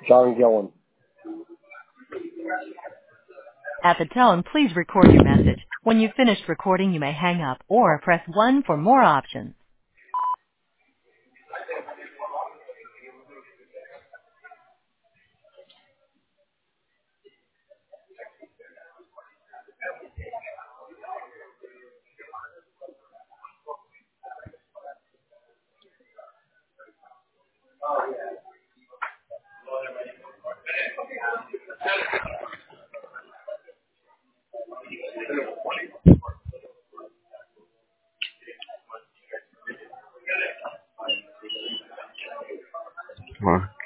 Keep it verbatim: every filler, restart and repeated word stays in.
John Gillen. At the tone, please record your message. When you've finished recording, you may hang up or press one for more options. Come on.